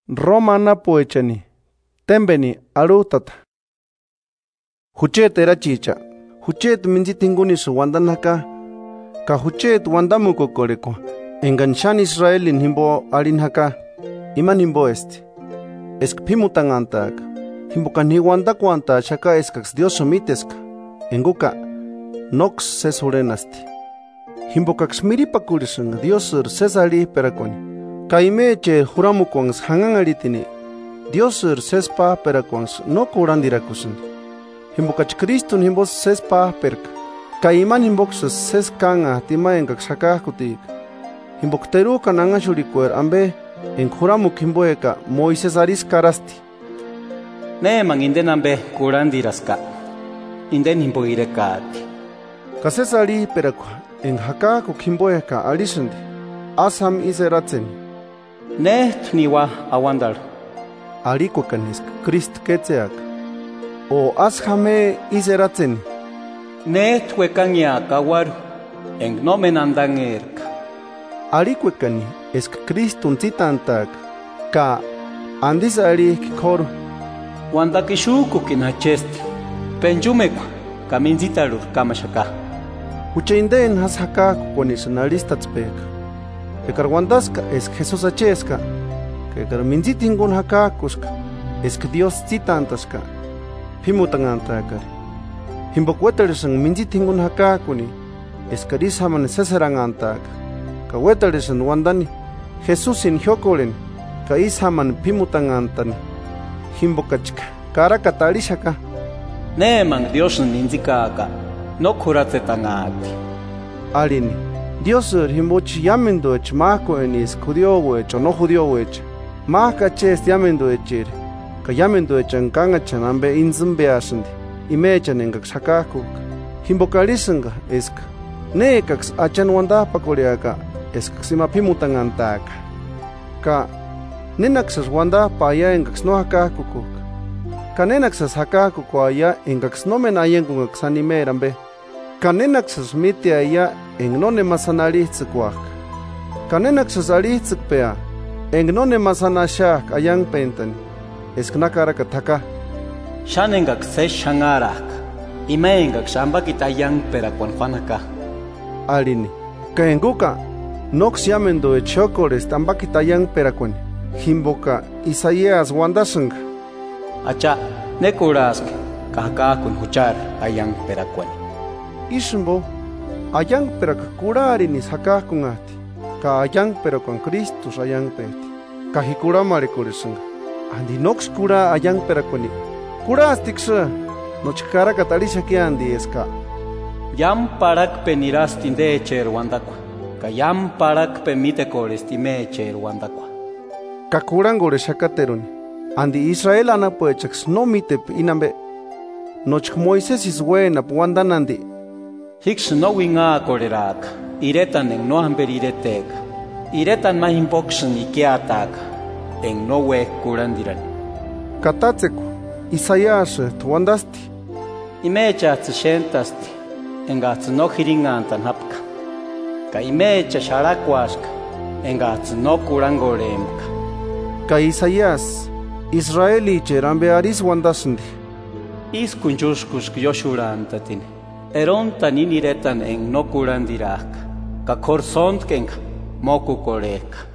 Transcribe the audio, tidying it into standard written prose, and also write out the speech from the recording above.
Romana poechani, tembeni arutata. Huchet era chicha, huchet minzitingunis wandanaka, ka huchet wandamuko koreko, enganchan Israelin himbo arinhaka, iman himbo Eskpimutangantaka, himbokan hiwandakwanta shaka eskax Dios somiteska, enguka, nox sesurenasti. Himbokax miripakurisung Dios sesali perakoni. Kaimeche juramukwans hangangaritini, Dios sespa perakwans no kurandirakusun. Himbokach Kristun himbos sespa perka. Kaiman himboks seskanga tima engak sakakutik. Himbok teru kananga shurikuer ambe en juramuk himboeka Moises aris karasti. Neman inden ambe kurandiraska. Inden himboirekati. Kasesari perakwa en hakakuk himboeka arisandi. Asam iseratseni. Neht niwa awandar. Arikukanesk Krist ketseak. O ashame iseratseni. Neht wekanya kawaru. En nomen andangerka. Arikwekani esk Kristun zitantak. Ka andisari kikoru. Wandakishuku kinachesti. Penjumekwa kaminzitarur kamashaka. Hucheinden hashaka kukonisonaristatspeka. Ekarwandaska es Jesús acheska, que carminzitingun hakakuska, es que Dios zitantaska, pimutangantakari. Himbokweterisang minzitingun hakakuni, es que risaman seserangantaka, ka weterisan wandani, Jesús in hyokolen, ka ishaman pimutangantani, himbokachka, karakatarishaka. Neman Dios ninzikaka, no kuratzetangati. Alini. Dios himboch yamendoech mako enis judíowech o no judíowech maka chest yamendoechir ka yamendoech ankangachan ambe inzumbeashandi imechan engak sakakuk himbokalisanga eska nekaks achan wanda pakoriaka eska simapimutangantaka ka nenaksas wanda paya engaks no hakakukuk ka nenaksas hakakuk aya engaks no menayengung sanimerambe Kanenaxas miti aya en none masanaritzikuak. Kanenaxas aritzikpea en none masanashak ayang pentani. Esknakaraka taka. Shanengak se shangarak. Imengak shambakita ayang perakwan juanaka. Alini. Kaenguka. Nox yamendo echokores tambakita ayang perakwan. Himboka Isaías wandasang. Acha nekurask kahakakun huchar ayang perakwan. Ishimbo, ayang perak kurari ni sakakungati, ka ayang perakwan Kristus ayang peti, ka hikura marikurisung, andi nox kura ayang perakwani, kura astiksa, nochkara katarisha ki andi eska. Yam parak penirasti de echer wandakwa, ka yam parak pemite korestime echer wandakwa. Ka kurangore shakateruni, andi Israel anapoechaks no mitep inambe, noch Moises iswena puandanandi. Hicks no winga korerak, iretan en no amberiretek, iretan mahimboxen ikeatak, en no we kurandiran. Katatseku, Isaías tuandasti. Imecha tshentasti, engats no hiringantan hapka. Ka imecha sharakwaska, engats no kurangoremka. Ka Isaías, Israeli cherambe aris wandasndi. Iskunjushkusk yoshurantatini. Erontan iniretan en no kurandirak, ka korsont kenk moku koreka.